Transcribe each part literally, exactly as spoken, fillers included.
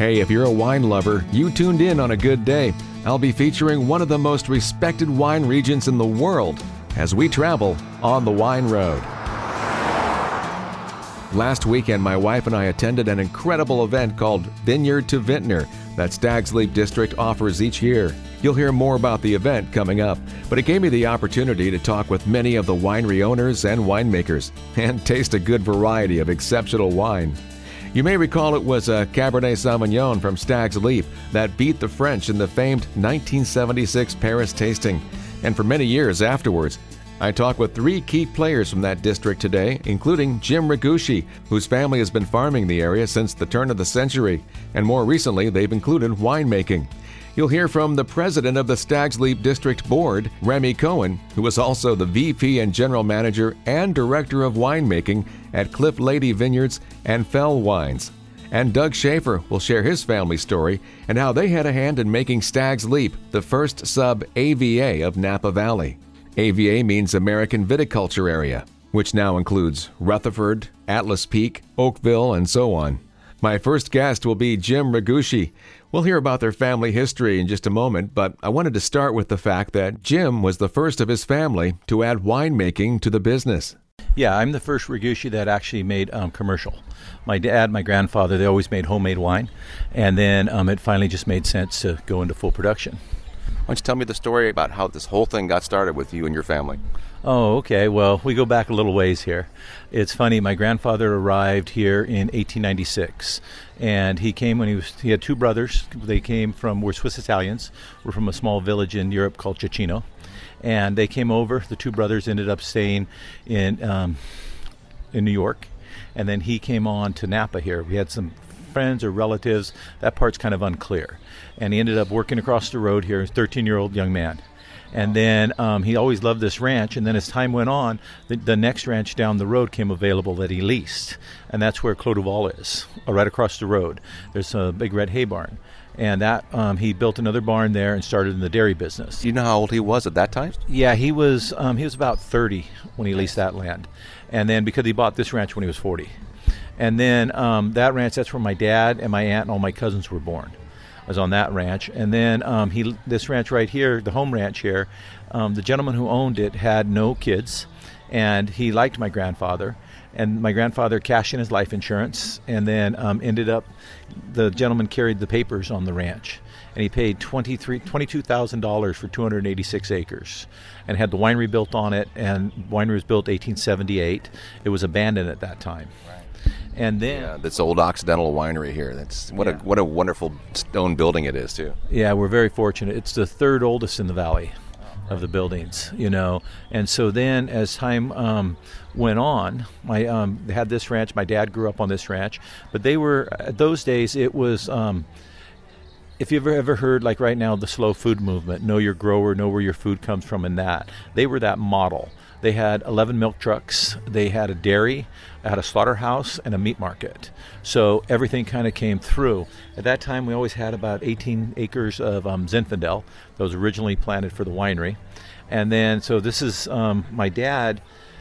Hey, if you're a wine lover, you tuned in on a good day. I'll be featuring one of the most respected wine regions in the world as we travel on the wine road. Last weekend, my wife and I attended an incredible event called Vineyard to Vintner that Stags Leap District offers each year. You'll hear more about the event coming up, but it gave me the opportunity to talk with many of the winery owners and winemakers and taste a good variety of exceptional wine. You may recall it was a Cabernet Sauvignon from Stags Leap that beat the French in the famed nineteen seventy-six Paris tasting, and for many years afterwards. I talked with three key players from that district today, including Jim Rigucci, whose family has been farming the area since the turn of the century, and more recently they've included winemaking. You'll hear from the president of the Stags Leap District Board, Remy Cohen, who is also the V P and General Manager and Director of Winemaking at Cliff Lady Vineyards and Fell Wines. And Doug Schaefer will share his family story and how they had a hand in making Stags Leap the first sub-A V A of Napa Valley. A V A means American Viticulture Area, which now includes Rutherford, Atlas Peak, Oakville, and so on. My first guest will be Jim Rigucci. We'll hear about their family history in just a moment, but I wanted to start with the fact that Jim was the first of his family to add winemaking to the business. Yeah, I'm the first Rigucci that actually made um, commercial. My dad, my grandfather, they always made homemade wine, and then um, it finally just made sense to go into full production. Why don't you tell me the story about how this whole thing got started with you and your family? Oh, okay. Well, we go back a little ways here. It's funny. My grandfather arrived here in eighteen ninety-six, and he came when he was. He had two brothers. They came from were Swiss Italians. We're from a small village in Europe called Cecchino, and they came over. The two brothers ended up staying in um, in New York, and then he came on to Napa here. We had some friends or relatives. That part's kind of unclear. And he ended up working across the road here, a thirteen-year-old young man. And then um, he always loved this ranch. And then as time went on, the, the next ranch down the road came available that he leased. And that's where Clos du Val is, right across the road. There's a big red hay barn. And that um, he built another barn there and started in the dairy business. Do you know how old he was at that time? Yeah, he was um, he was about thirty when he leased that land. And then because he bought this ranch when he was forty. And then um, that ranch, that's where my dad and my aunt and all my cousins were born. I was on that ranch. And then um, he, this ranch right here, the home ranch here, um, the gentleman who owned it had no kids, and he liked my grandfather. And my grandfather cashed in his life insurance, and then um, ended up, the gentleman carried the papers on the ranch. And he paid twenty-three, twenty-two thousand dollars for two hundred eighty-six acres and had the winery built on it. And winery was built eighteen seventy-eight. It was abandoned at that time. And then yeah, this old Occidental winery here. That's what yeah. a what a wonderful stone building it is too. Yeah, we're very fortunate. It's the third oldest in the valley of the buildings, you know. And so then as time um, went on, my um, they had this ranch. My dad grew up on this ranch, but they were at those days. It was. Um, If you've ever, ever heard, like right now, the slow food movement, know your grower, know where your food comes from, and that, they were that model. They had eleven milk trucks, they had a dairy, had a slaughterhouse, and a meat market. So everything kind of came through. At that time, we always had about eighteen acres of um, Zinfandel that was originally planted for the winery. And then, so this is um, my dad.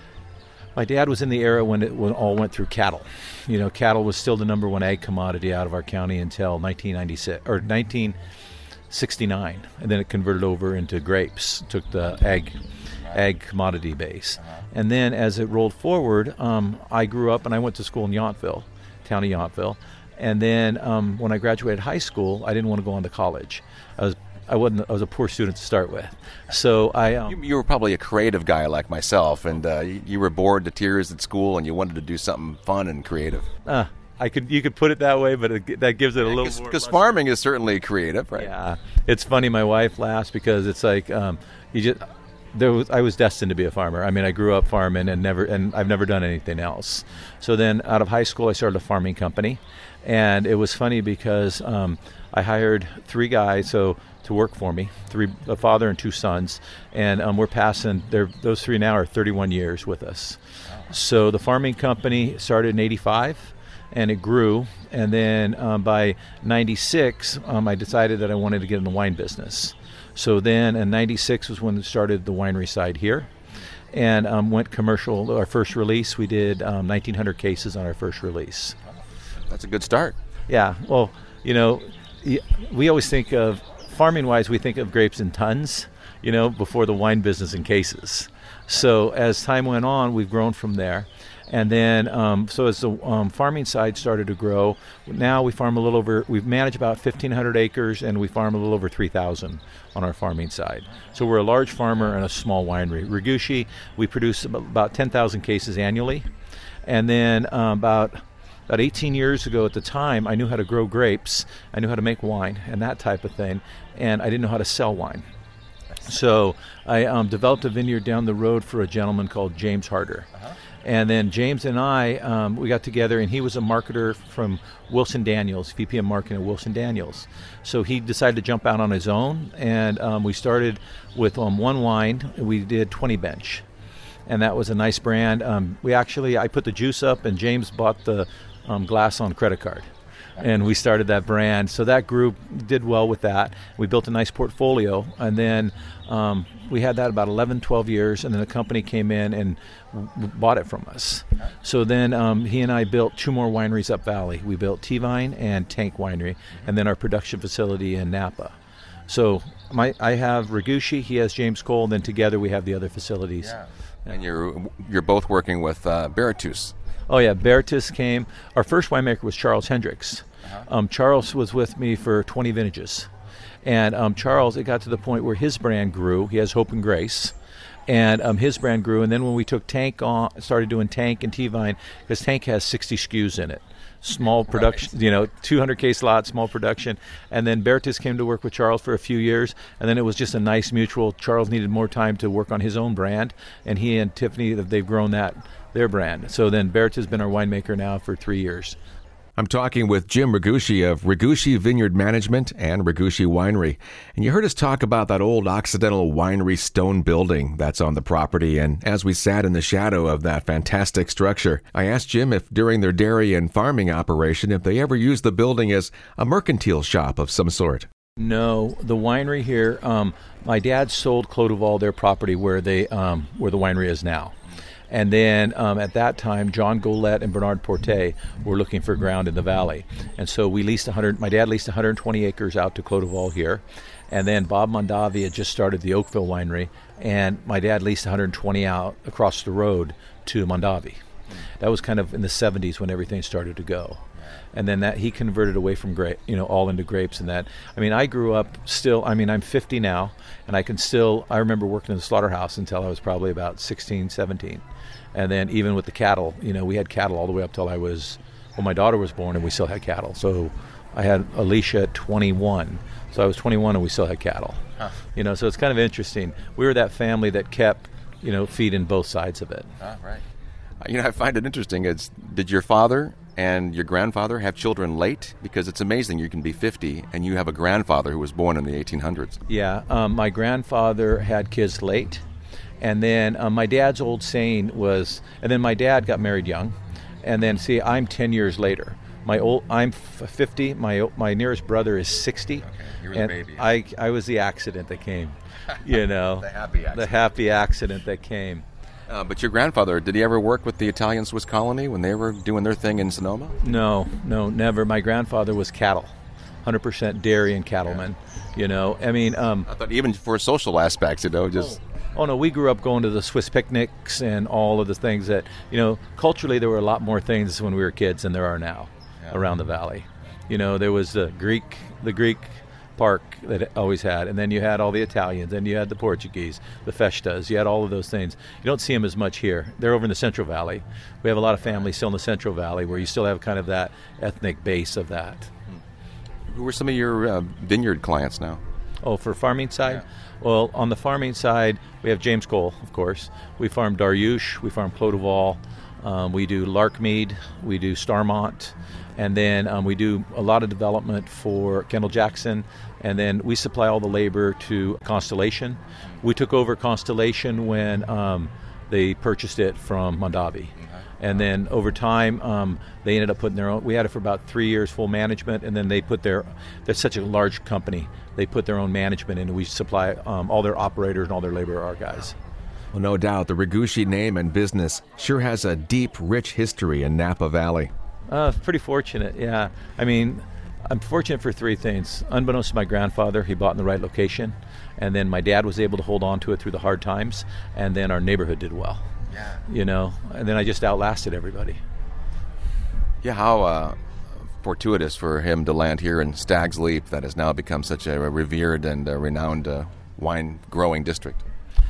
My dad was in the era when it when all went through cattle. You know, cattle was still the number one ag commodity out of our county until nineteen ninety-six or nineteen sixty-nine, and then it converted over into grapes. Took the ag ag commodity base, and then as it rolled forward, um, I grew up and I went to school in Yountville, town of Yountville, and then um, when I graduated high school, I didn't want to go on to college. I was I wasn't. I was a poor student to start with, so I. Um, you, you were probably a creative guy like myself, and uh, you, you were bored to tears at school, and you wanted to do something fun and creative. Uh, I could. You could put it that way, but it, that gives it a yeah, little cause, more. Because farming is certainly creative, right? Yeah, it's funny. My wife laughs because it's like um, you just. There was, I was destined to be a farmer. I mean, I grew up farming and never, and I've never done anything else. So then, out of high school, I started a farming company, and it was funny because um, I hired three guys so to work for me, three, a father and two sons, and um, we're passing. They're, those three now are thirty-one years with us. So the farming company started in eighty-five, and it grew, and then um, by ninety-six, um, I decided that I wanted to get in the wine business. So then in ninety-six was when we started the winery side here, and um, went commercial. Our first release, we did um, nineteen hundred cases on our first release. That's a good start. Yeah, well, you know, we always think of, farming-wise, we think of grapes in tons, you know, before the wine business in cases. So as time went on, we've grown from there. And then, um, so as the um, farming side started to grow, now we farm a little over, we manage about fifteen hundred acres, and we farm a little over three thousand on our farming side. So we're a large farmer and a small winery. Ragusa, we produce about ten thousand cases annually. And then um, about about eighteen years ago at the time, I knew how to grow grapes, I knew how to make wine and that type of thing, and I didn't know how to sell wine. So I um, developed a vineyard down the road for a gentleman called James Harder. Uh-huh. And then James and I, um, we got together, and he was a marketer from Wilson Daniels, V P of marketing at Wilson Daniels. So he decided to jump out on his own, and um, we started with um, one wine. We did twenty bench, and that was a nice brand. Um, we actually, I put the juice up, and James bought the um, glass on credit card. And we started that brand. So that group did well with that. We built a nice portfolio. And then um, we had that about eleven, twelve years. And then the company came in and w- bought it from us. So then um, he and I built two more wineries up valley. We built T-Vine and Tank Winery, and then our production facility in Napa. So my, I have Ragusa, he has James Cole, and then together we have the other facilities. Yeah. And you're you're both working with uh, Beartus. Oh, yeah, Beartus came. Our first winemaker was Charles Hendricks. Uh-huh. Um, Charles was with me for twenty vintages. And um, Charles, it got to the point where his brand grew. He has Hope and Grace. And um, his brand grew. And then when we took Tank on, started doing Tank and T-Vine, because Tank has sixty S K Us in it. Small production, right. you know, two hundred case lot, small production. And then Beartus came to work with Charles for a few years. And then it was just a nice mutual. Charles needed more time to work on his own brand. And he and Tiffany, they've grown that, their brand. So then Beartus has been our winemaker now for three years. I'm talking with Jim Ragusa of Ragusa Vineyard Management and Ragusa Winery. And you heard us talk about that old Occidental Winery stone building that's on the property. And as we sat in the shadow of that fantastic structure, I asked Jim if during their dairy and farming operation, if they ever used the building as a mercantile shop of some sort. No, the winery here, um, my dad sold Clos du Val, their property where they um, where the winery is now. And then um, at that time, John Golette and Bernard Porte were looking for ground in the valley. And so we leased one hundred, my dad leased one hundred twenty acres out to Clos du Val here. And then Bob Mondavi had just started the Oakville Winery, and my dad leased one hundred twenty out across the road to Mondavi. That was kind of in the seventies when everything started to go. And then that he converted away from grape, you know, all into grapes and that. I mean, I grew up still, I mean, I'm fifty now, and I can still, I remember working in the slaughterhouse until I was probably about sixteen, seventeen. And then even with the cattle, you know, we had cattle all the way up till I was, well, my daughter was born and we still had cattle. So I had Alicia at twenty-one. So I was twenty-one and we still had cattle. Huh. You know, so it's kind of interesting. We were that family that kept, you know, feeding both sides of it. Ah, right. You know, I find it interesting. It's, did your father and your grandfather have children late? Because it's amazing you can be fifty and you have a grandfather who was born in the eighteen hundreds. Yeah, um, my grandfather had kids late. And then um, my dad's old saying was, and then my dad got married young. And then, see, I'm ten years later. My old, I'm fifty. My my nearest brother is sixty. Okay, you were and the baby. I I was the accident that came. You know, the happy accident. The happy accident that came. Uh, but your grandfather, did he ever work with the Italian Swiss colony when they were doing their thing in Sonoma? No, no, never. My grandfather was cattle, one hundred percent dairy and cattleman. Yeah. You know, I mean, um, I thought even for social aspects, you know, just. Oh. Oh, no, we grew up going to the Swiss picnics and all of the things that, you know, culturally there were a lot more things when we were kids than there are now yeah. around the valley. You know, there was the Greek, the Greek park that it always had, and then you had all the Italians, and you had the Portuguese, the Festas, you had all of those things. You don't see them as much here. They're over in the Central Valley. We have a lot of families still in the Central Valley where you still have kind of that ethnic base of that. Who are some of your uh, vineyard clients now? Oh, for farming side? Yeah. Well, on the farming side, we have James Cole, of course. We farm Dariouche, we farm Clos du Val, um, we do Larkmead, we do Starmont, and then um, we do a lot of development for Kendall Jackson, and then we supply all the labor to Constellation. We took over Constellation when um, they purchased it from Mondavi. And then over time, um, they ended up putting their own, we had it for about three years, full management, and then they put their, they're such a large company, they put their own management in, and we supply um, all their operators and all their labor are our guys. Well, no doubt, the Ragusa name and business sure has a deep, rich history in Napa Valley. Uh, pretty fortunate, yeah. I mean, I'm fortunate for three things. Unbeknownst to my grandfather, he bought in the right location. And then my dad was able to hold on to it through the hard times. And then our neighborhood did well. Yeah. You know, and then I just outlasted everybody. Yeah, how uh, fortuitous for him to land here in Stag's Leap that has now become such a revered and uh, renowned uh, wine-growing district.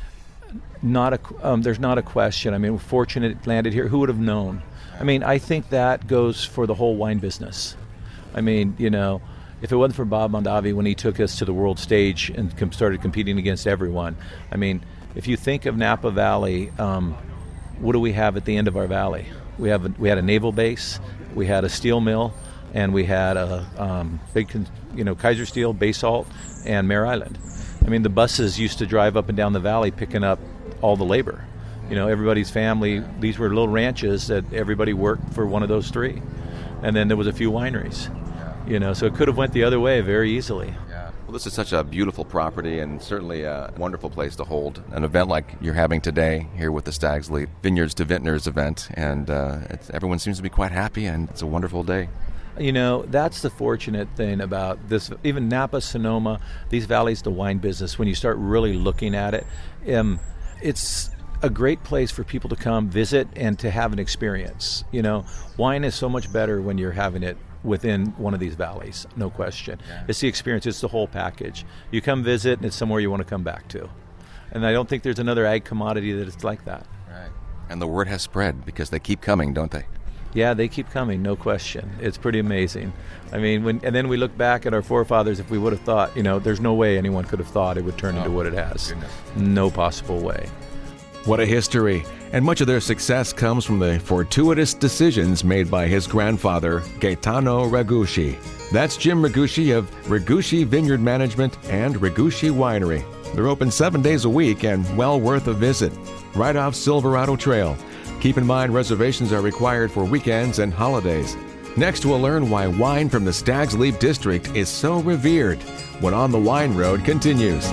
Not a, um, there's not a question. I mean, we're fortunate it landed here. Who would have known? I mean, I think that goes for the whole wine business. I mean, you know, if it wasn't for Bob Mondavi when he took us to the world stage and com- started competing against everyone, I mean, if you think of Napa Valley, um, what do we have at the end of our valley? We have a, we had a naval base, we had a steel mill, and we had a um, big, you know, Kaiser Steel, Basalt, and Mare Island. I mean, the buses used to drive up and down the valley picking up all the labor. You know, everybody's family, these were little ranches that everybody worked for one of those three. And then there was a few wineries. You know, so it could have went the other way very easily. Yeah. Well, this is such a beautiful property and certainly a wonderful place to hold an event like you're having today here with the Stag's Leap Vineyards to Vintners event. And uh, it's, everyone seems to be quite happy, and it's a wonderful day. You know, that's the fortunate thing about this, even Napa, Sonoma, these valleys, the wine business, when you start really looking at it, um, it's a great place for people to come visit and to have an experience. You know, wine is so much better when you're having it within one of these valleys, no question. Yeah. It's the experience, it's the whole package. You come visit and it's somewhere you want to come back to. And I don't think there's another ag commodity that is like that. Right. And the word has spread because they keep coming, don't they? Yeah, they keep coming, no question. It's pretty amazing. I mean, when and then we look back at our forefathers, if we would have thought, you know, there's no way anyone could have thought it would turn oh, into what it has. Goodness. No possible way. What a history. And much of their success comes from the fortuitous decisions made by his grandfather, Gaetano Ragucci. That's Jim Ragucci of Ragucci Vineyard Management and Ragucci Winery. They're open seven days a week and well worth a visit. Right off Silverado Trail. Keep in mind reservations are required for weekends and holidays. Next, we'll learn why wine from the Stag's Leap District is so revered when On the Wine Road continues.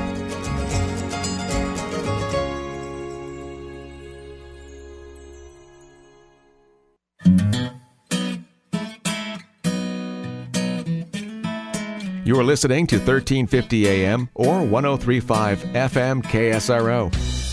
You are listening to thirteen fifty A M or one oh three point five F M K S R O.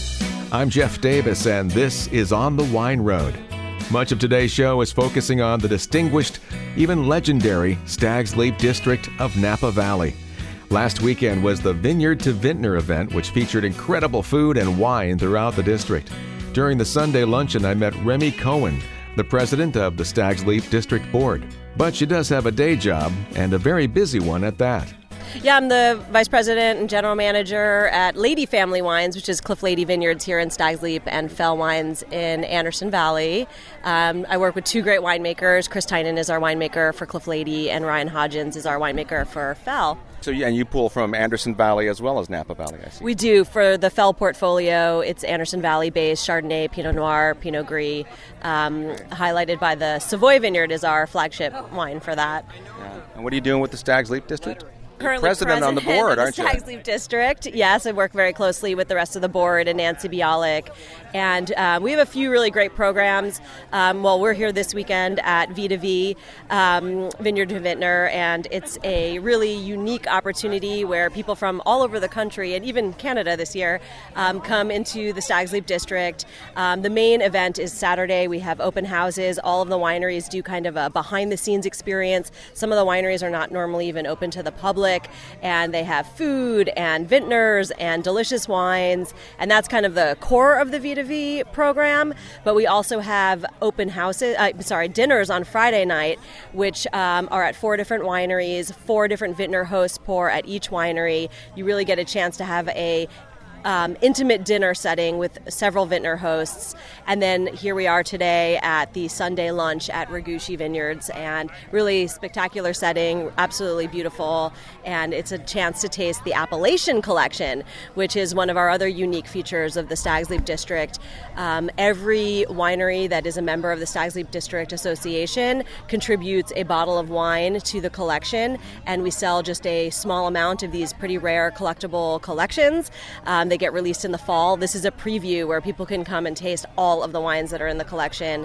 I'm Jeff Davis, and this is On the Wine Road. Much of today's show is focusing on the distinguished, even legendary, Stag's Leap District of Napa Valley. Last weekend was the Vineyard to Vintner event, which featured incredible food and wine throughout the district. During the Sunday luncheon, I met Remy Cohen, the president of the Stag's Leap District Board. But she does have a day job, and a very busy one at that. Yeah, I'm the vice president and general manager at Lady Family Wines, which is Cliff Lady Vineyards here in Stag's Leap, and Fell Wines in Anderson Valley. Um, I work with two great winemakers. Chris Tynan is our winemaker for Cliff Lady, and Ryan Hodgins is our winemaker for Fell. So, yeah, and you pull from Anderson Valley as well as Napa Valley, I see. We do. For the Fell portfolio, it's Anderson Valley-based Chardonnay, Pinot Noir, Pinot Gris. Um, highlighted by the Savoy Vineyard is our flagship wine for that. Yeah. And what are you doing with the Stag's Leap District? Currently president, president on the board, aren't you? Stag's Leap District. Yes, I work very closely with the rest of the board and Nancy Bialik. And uh, we have a few really great programs. Um, well, we're here this weekend at V to V, um, Vineyard to Vintner, and it's a really unique opportunity where people from all over the country, and even Canada this year, um, come into the Stag's Leap District. Um, the main event is Saturday. We have open houses. All of the wineries do kind of a behind-the-scenes experience. Some of the wineries are not normally even open to the public. And they have food and vintners and delicious wines, and that's kind of the core of the V to V program. But we also have open houses, uh, sorry, dinners on Friday night, which um, are at four different wineries. Four different vintner hosts pour at each winery. You really get a chance to have a Um, intimate dinner setting with several vintner hosts. And then here we are today at the Sunday lunch at Ragucci Vineyards, and really spectacular setting, absolutely beautiful. And it's a chance to taste the Appellation Collection, which is one of our other unique features of the Stag's Leap District. Um, every winery that is a member of the Stag's Leap District Association contributes a bottle of wine to the collection, and we sell just a small amount of these pretty rare collectible collections. Um, they get released in the fall. This is a preview where people can come and taste all of the wines that are in the collection.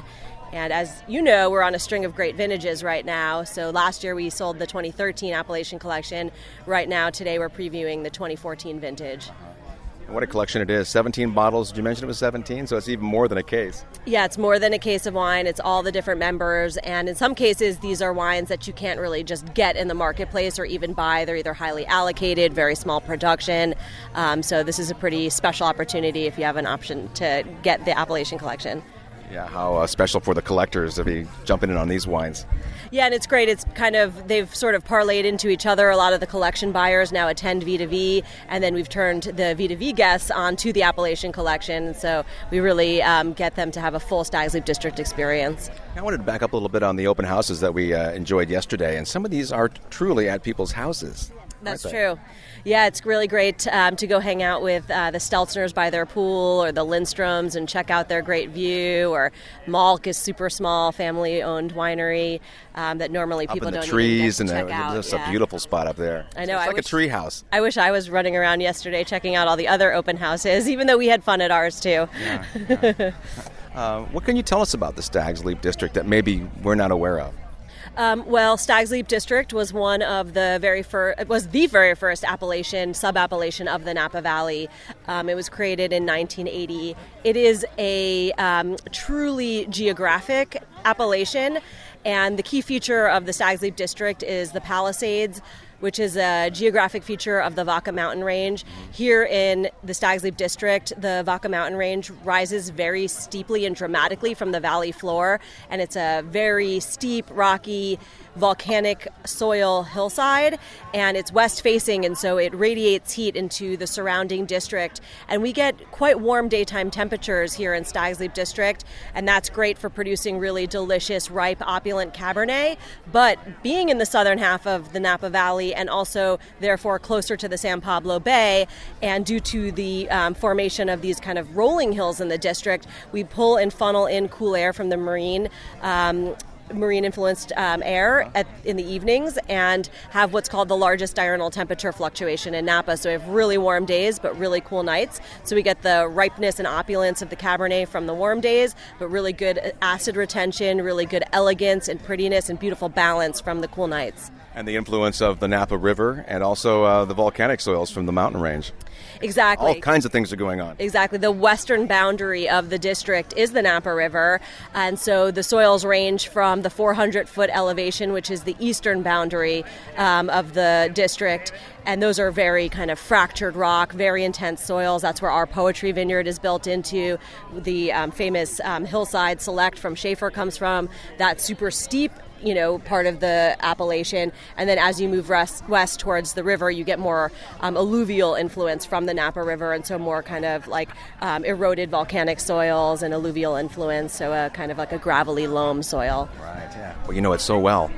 And as you know, we're on a string of great vintages right now. So last year we sold the twenty thirteen Appellation Collection. Right now, today we're previewing the twenty fourteen vintage. What a collection it is. seventeen bottles. Did you mention it was seventeen? So it's even more than a case. Yeah, it's more than a case of wine. It's all the different members. And in some cases, these are wines that you can't really just get in the marketplace or even buy. They're either highly allocated, very small production. Um, so this is a pretty special opportunity if you have an option to get the Appellation Collection. Yeah, how uh, special for the collectors to be jumping in on these wines. Yeah, and it's great. It's kind of, they've sort of parlayed into each other. A lot of the collection buyers now attend V to V, and then we've turned the V to V guests onto the Appellation Collection. So we really um, get them to have a full Stags Leap District experience. I wanted to back up a little bit on the open houses that we uh, enjoyed yesterday, and some of these are truly at people's houses. That's true. Yeah, it's really great um, to go hang out with uh, the Stelzners by their pool or the Lindstroms and check out their great view. Or Malk is super small, family-owned winery um, that normally people up in the don't trees even get to and check out. It's yeah. a beautiful spot up there. I know. It's I like wish, a tree house. I wish I was running around yesterday checking out all the other open houses, even though we had fun at ours too. Yeah, yeah. uh, what can you tell us about the Stags Leap District that maybe we're not aware of? Um, well, Stags Leap District was one of the very first, it was the very first appellation, sub-appellation of the Napa Valley. Um, it was created in nineteen eighty. It is a um, truly geographic appellation, and the key feature of the Stags Leap District is the Palisades, which is a geographic feature of the Vaca Mountain Range. Here in the Stags Leap District, the Vaca Mountain Range rises very steeply and dramatically from the valley floor, and it's a very steep, rocky, volcanic soil hillside, and it's west-facing, and so it radiates heat into the surrounding district. And we get quite warm daytime temperatures here in Stags Leap District, and that's great for producing really delicious, ripe, opulent Cabernet. But being in the southern half of the Napa Valley and also, therefore, closer to the San Pablo Bay, and due to the um, formation of these kind of rolling hills in the district, we pull and funnel in cool air from the marine um, marine-influenced um, air at, in the evenings, and have what's called the largest diurnal temperature fluctuation in Napa. So we have really warm days, but really cool nights. So we get the ripeness and opulence of the Cabernet from the warm days, but really good acid retention, really good elegance and prettiness and beautiful balance from the cool nights. And the influence of the Napa River and also uh, the volcanic soils from the mountain range. Exactly. All kinds of things are going on. Exactly. The western boundary of the district is the Napa River, and so the soils range from the four hundred foot elevation, which is the eastern boundary um, of the district, and those are very kind of fractured rock, very intense soils. That's where our Poetry Vineyard is built into. The um, famous um, Hillside Select from Schaefer comes from. That super steep, you know, part of the appellation. And then as you move west, west towards the river, you get more um, alluvial influence from the Napa River, and so more kind of like um, eroded volcanic soils and alluvial influence, so a kind of like a gravelly loam soil. Right, yeah. Well, you know it so well.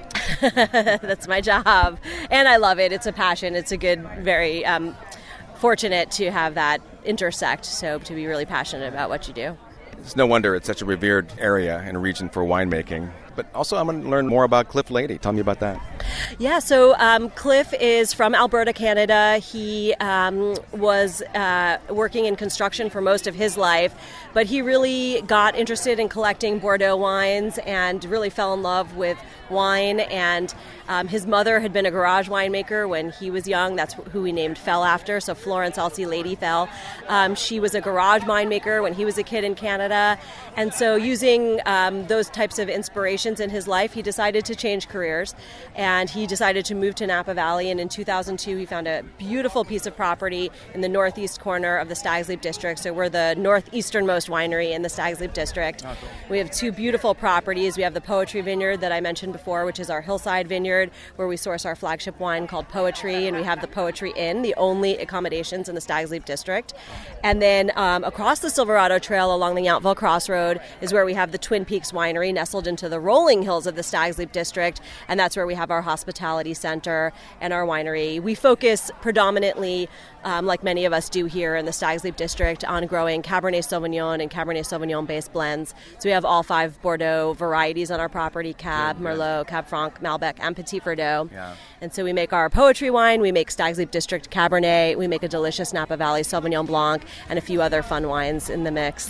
That's my job. And I love it. It's a passion. It's a good, very um, fortunate to have that intersect, so to be really passionate about what you do. It's no wonder it's such a revered area and region for winemaking. But also I'm going to learn more about Cliff Lady. Tell me about that. Yeah, so um, Cliff is from Alberta, Canada. He um, was uh, working in construction for most of his life, but he really got interested in collecting Bordeaux wines and really fell in love with wine. And um, his mother had been a garage winemaker when he was young. That's who we named Fell after, so Florence Elsie Lady Fell. Um, she was a garage winemaker when he was a kid in Canada. And so using um, those types of inspirations in his life, he decided to change careers, and he decided to move to Napa Valley. And in two thousand two, he found a beautiful piece of property in the northeast corner of the Stags Leap District. So we're the northeasternmost winery in the Stags Leap District. Oh, cool. We have two beautiful properties. We have the Poetry Vineyard that I mentioned before, which is our hillside vineyard where we source our flagship wine called Poetry, and we have the Poetry Inn, the only accommodations in the Stags Leap District. And then um, across the Silverado Trail along the Yountville Crossroad is where we have the Twin Peaks Winery, nestled into the rolling hills of the Stags Leap District, and that's where we have our hospitality center and our winery. We focus predominantly, um, like many of us do here in the Stags Leap District, on growing Cabernet Sauvignon and Cabernet Sauvignon-based blends. So we have all five Bordeaux varieties on our property: Cab, yeah, Merlot, Cab Franc, Malbec, and Petit Verdot. Yeah. And so we make our Poetry wine, we make Stags Leap District Cabernet, we make a delicious Napa Valley Sauvignon Blanc, and a few other fun wines in the mix.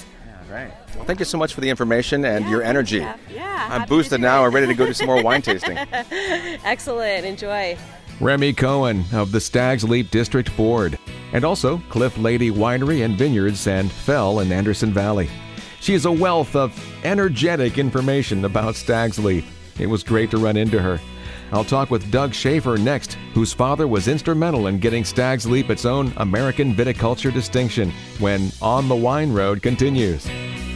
All right. Well, thank you so much for the information and Yeah, your thanks, energy. Jeff. Yeah, I'm happy boosted to do now. it. I'm ready to go do some more wine tasting. Excellent. Enjoy. Remy Cohen of the Stags Leap District Board, and also Cliff Lady Winery and Vineyards and Fell in Anderson Valley. She is a wealth of energetic information about Stags Leap. It was great to run into her. I'll talk with Doug Schaefer next, whose father was instrumental in getting Stags Leap its own American viticulture distinction, when On the Wine Road continues.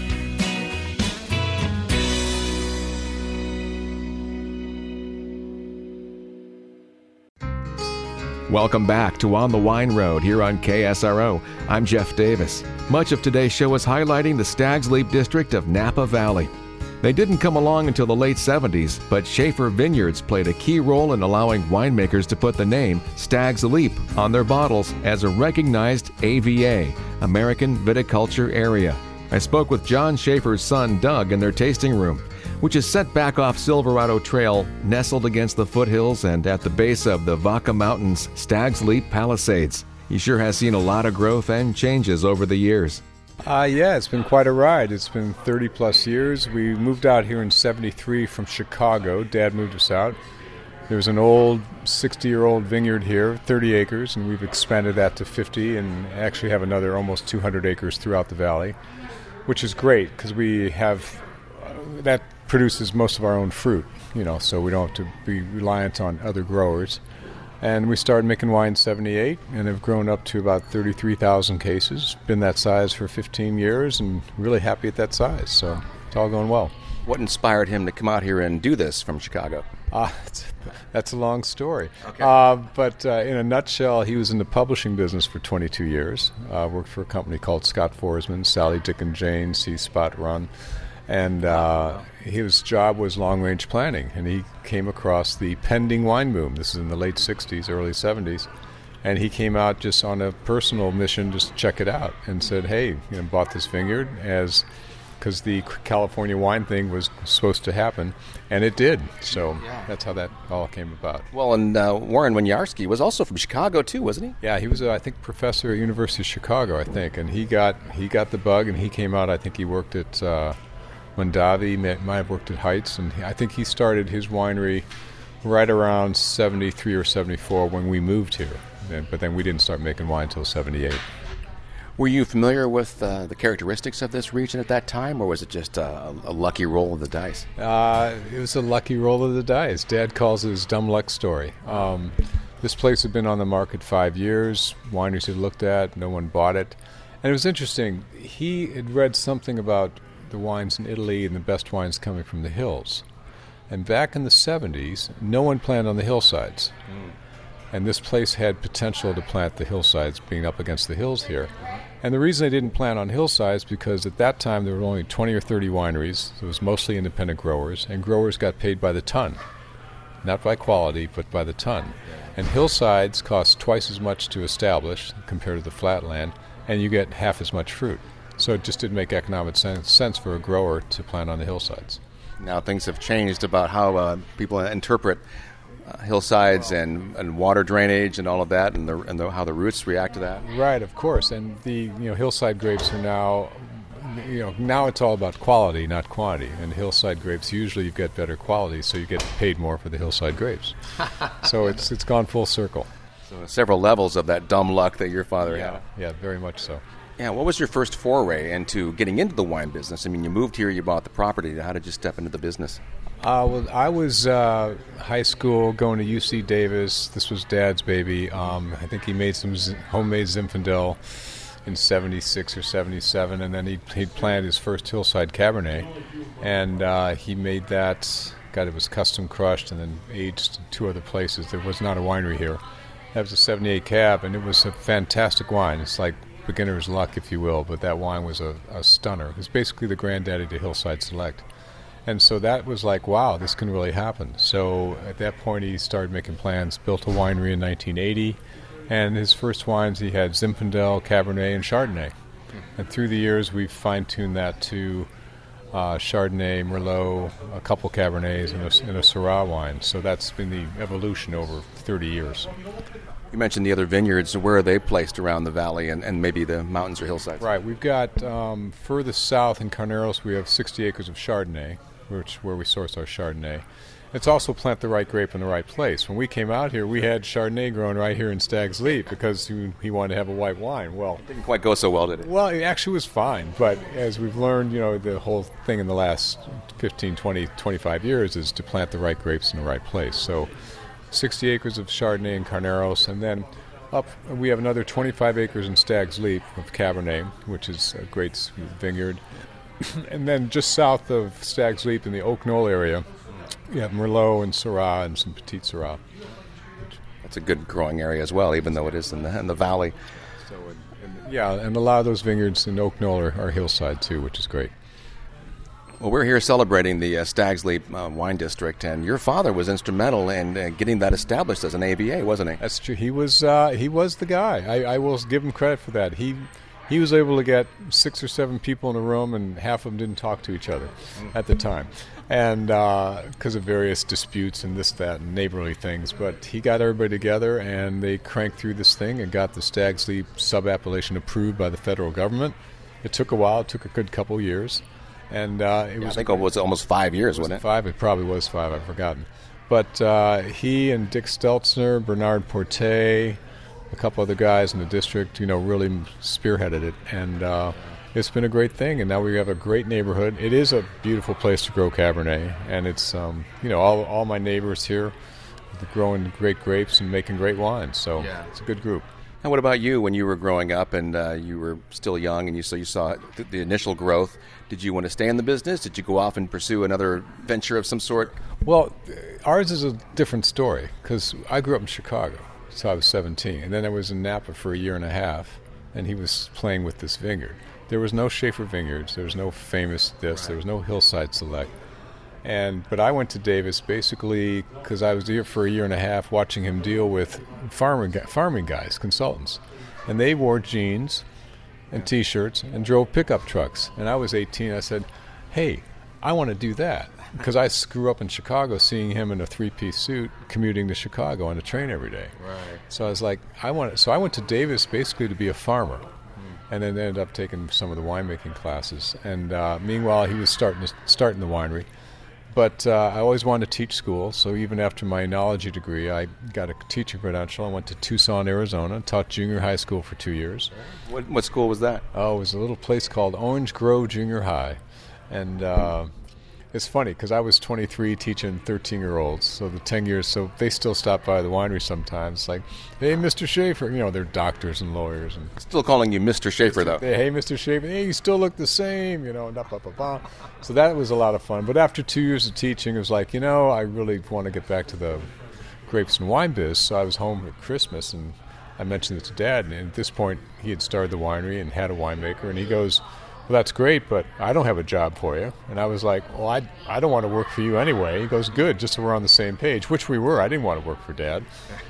Welcome back to On the Wine Road here on K S R O. I'm Jeff Davis. Much of today's show is highlighting the Stags Leap district of Napa Valley. They didn't come along until the late seventies, but Schaefer Vineyards played a key role in allowing winemakers to put the name Stags Leap on their bottles as a recognized A V A, American Viticulture Area. I spoke with John Schaefer's son Doug in their tasting room, which is set back off Silverado Trail, nestled against the foothills and at the base of the Vaca Mountains Stags Leap Palisades. He sure has seen a lot of growth and changes over the years. Uh, yeah, it's been quite a ride. It's been thirty plus years. We moved out here in seventy-three from Chicago. Dad moved us out. There's an old sixty-year-old vineyard here, thirty acres, and we've expanded that to fifty and actually have another almost two hundred acres throughout the valley, which is great because we have, uh, that produces most of our own fruit, you know, so we don't have to be reliant on other growers. And we started making wine in seventy-eight and have grown up to about thirty-three thousand cases. Been that size for fifteen years and really happy at that size, so it's all going well. What inspired him to come out here and do this from Chicago? Uh, that's a long story. Okay. Uh, but uh, in a nutshell, he was in the publishing business for twenty-two years. Uh, worked for a company called Scott Forsman, Sally, Dick and Jane, See Spot Run. And uh, his job was long-range planning, and he came across the pending wine boom. This is in the late sixties, early seventies, and he came out just on a personal mission just to check it out and said, hey, you know, bought this vineyard as because the California wine thing was supposed to happen, and it did. So yeah. That's how that all came about. Well, and uh, Warren Winiarski was also from Chicago too, wasn't he? Yeah, he was, uh, I think, professor at University of Chicago, I think, and he got he got the bug, and he came out. I think he worked at Uh, Mondavi, might have worked at Heights, and I think he started his winery right around seventy-three or seventy-four when we moved here. But then we didn't start making wine until seventy-eight. Were you familiar with uh, the characteristics of this region at that time, or was it just uh, a lucky roll of the dice? Uh, it was a lucky roll of the dice. Dad calls it his dumb luck story. Um, this place had been on the market five years. Wineries had looked at, no one bought it. And it was interesting. He had read something about the wines in Italy and the best wines coming from the hills. And back in the seventies, no one planned on the hillsides. Mm. And this place had potential to plant the hillsides, being up against the hills here. And the reason they didn't plant on hillsides because at that time there were only twenty or thirty wineries. It was mostly independent growers, and growers got paid by the ton. Not by quality, but by the ton. And hillsides cost twice as much to establish compared to the flatland, and you get half as much fruit. So it just didn't make economic sense, sense for a grower to plant on the hillsides. Now things have changed about how uh, people interpret uh, hillsides and, and water drainage and all of that, and, the, and the, how the roots react to that. Right, of course. And the you know hillside grapes are now, you know, now it's all about quality, not quantity. And hillside grapes usually you get better quality, so you get paid more for the hillside grapes. So it's it's gone full circle. So several levels of that dumb luck that your father yeah, had. Yeah, very much so. Yeah, what was your first foray into getting into the wine business? I mean, you moved here, you bought the property. How did you step into the business? Uh, well, I was uh, high school going to U C Davis. This was Dad's baby. Um, I think he made some z- homemade Zinfandel in seventy-six or seventy-seven, and then he he'd planted his first hillside Cabernet, and uh, he made that. God, it was custom crushed and then aged in two other places. There was not a winery here. That was a seventy-eight Cab, and it was a fantastic wine. It's like beginner's luck, if you will, but that wine was a, a stunner. It was basically the granddaddy to Hillside Select. And so that was like, wow, this can really happen. So at that point he started making plans, built a winery in nineteen eighty, and his first wines he had Zinfandel, Cabernet, and Chardonnay. And through the years we've fine-tuned that to uh, Chardonnay, Merlot, a couple Cabernets, and a, and a Syrah wine. So that's been the evolution over thirty years. You mentioned the other vineyards. Where are they placed around the valley and, and maybe the mountains or hillsides? Right. We've got um, further south in Carneros, we have sixty acres of Chardonnay, which where we source our Chardonnay. It's also plant the right grape in the right place. When we came out here, we had Chardonnay grown right here in Stag's Leap because he, he wanted to have a white wine. Well, it didn't quite go so well, did it? Well, it actually was fine. But as we've learned, you know, the whole thing in the last fifteen, twenty, twenty-five years is to plant the right grapes in the right place. So sixty acres of Chardonnay in Carneros, and then up we have another twenty-five acres in Stag's Leap of Cabernet, which is a great vineyard. And then just south of Stag's Leap in the Oak Knoll area, you have Merlot and Syrah and some Petit Syrah. That's a good growing area as well, even though it is in the, in the valley. So, and, and, yeah, and a lot of those vineyards in Oak Knoll are, are hillside too, which is great. Well, we're here celebrating the uh, Stag's Leap uh, Wine District, and your father was instrumental in uh, getting that established as an A V A, wasn't he? That's true. He was uh, he was the guy. I, I will give him credit for that. He he was able to get six or seven people in a room, and half of them didn't talk to each other at the time, and because uh, of various disputes and this, that, and neighborly things. But he got everybody together, and they cranked through this thing and got the Stag's Leap sub-appellation approved by the federal government. It took a while. It took a good couple years. And uh, it yeah, was I think it was almost five years, was wasn't it? it? Five. It probably was five. I've forgotten. But uh, he and Dick Stelzner, Bernard Porte, a couple other guys in the district, you know, really spearheaded it. And uh, it's been a great thing. And now we have a great neighborhood. It is a beautiful place to grow Cabernet. And it's, um, you know, all all my neighbors here are growing great grapes and making great wines. So yeah. It's a good group. And what about you when you were growing up and uh, you were still young and you so you saw th- the initial growth? Did you want to stay in the business? Did you go off and pursue another venture of some sort? Well, ours is a different story because I grew up in Chicago, so I was seventeen. And then I was in Napa for a year and a half, and he was playing with this vineyard. There was no Schaefer Vineyards. There was no famous this. Right. There was no Hillside Select. And But I went to Davis basically because I was here for a year and a half watching him deal with farming, farming guys, consultants. And they wore jeans and T-shirts and drove pickup trucks. And I was eighteen. I said, hey, I want to do that. Because I grew up in Chicago seeing him in a three-piece suit commuting to Chicago on a train every day. Right. So I was like, I want. So I went to Davis basically to be a farmer. Hmm. And then ended up taking some of the winemaking classes. And uh, meanwhile, he was starting to, starting the winery. But uh, I always wanted to teach school, so even after my enology degree, I got a teaching credential. I went to Tucson, Arizona, taught junior high school for two years. What, what school was that? Oh, it was a little place called Orange Grove Junior High. And uh, it's funny, because I was twenty-three teaching thirteen-year-olds, so the ten years, so they still stop by the winery sometimes. Like, hey, Mister Schaefer, you know, they're doctors and lawyers. And still calling you Mister Schaefer, though. Hey, Mister Schaefer, hey, you still look the same, you know, and up, up, up, up. So that was a lot of fun. But after two years of teaching, it was like, you know, I really want to get back to the grapes and wine biz. So I was home at Christmas, and I mentioned it to Dad. And at this point, he had started the winery and had a winemaker. And he goes, well, that's great, but I don't have a job for you. And I was like, well, I, I don't want to work for you anyway. He goes, good, just so we're on the same page, which we were. I didn't want to work for Dad.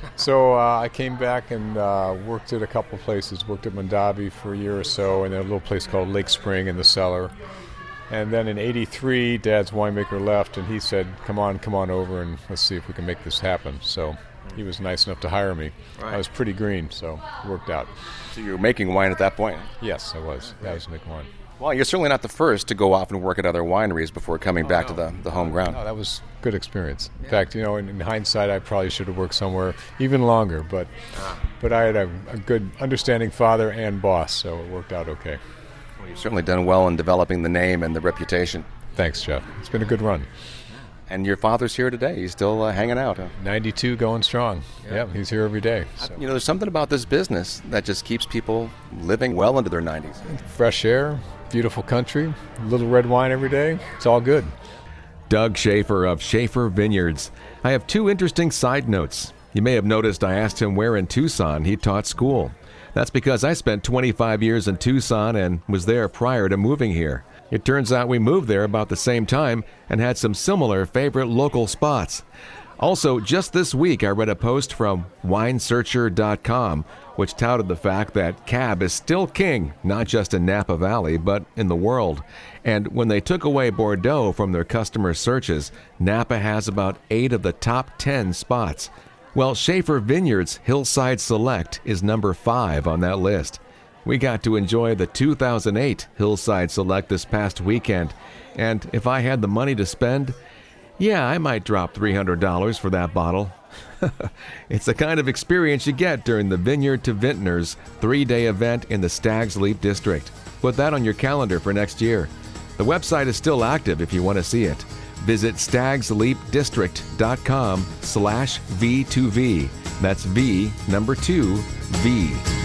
So uh, I came back and uh, worked at a couple places, worked at Mondavi for a year or so, and then a little place called Lake Spring in the cellar. And then in eighty-three, Dad's winemaker left, and he said, come on, come on over, and let's see if we can make this happen. So he was nice enough to hire me. Right. I was pretty green, so it worked out. So you were making wine at that point? Yes, I was. I was making wine. Well, you're certainly not the first to go off and work at other wineries before coming oh, back no. to the, the home ground. No, that was a good experience. Yeah. In fact, you know, in, in hindsight, I probably should have worked somewhere even longer, but ah. but I had a, a good, understanding father and boss, so it worked out okay. Well, you've certainly done well in developing the name and the reputation. Thanks, Jeff. It's been a good run. And your father's here today. He's still uh, hanging out. Huh? ninety-two, going strong. Yeah, yep, he's here every day. So. You know, there's something about this business that just keeps people living well into their nineties. Fresh air, beautiful country, a little red wine every day. It's all good. Doug Schaefer of Schaefer Vineyards. I have two interesting side notes. You may have noticed I asked him where in Tucson he taught school. That's because I spent twenty-five years in Tucson and was there prior to moving here. It turns out we moved there about the same time and had some similar favorite local spots. Also, just this week, I read a post from wine searcher dot com, which touted the fact that Cab is still king, not just in Napa Valley, but in the world. And when they took away Bordeaux from their customer searches, Napa has about eight of the top ten spots. Well, Schaefer Vineyards Hillside Select is number five on that list. We got to enjoy the two thousand eight Hillside Select this past weekend, and if I had the money to spend, yeah, I might drop three hundred dollars for that bottle. It's the kind of experience you get during the Vineyard to Vintners three-day event in the Stags Leap District. Put that on your calendar for next year. The website is still active if you want to see it. Visit stags leap district dot com slash V two V. That's V number two, V.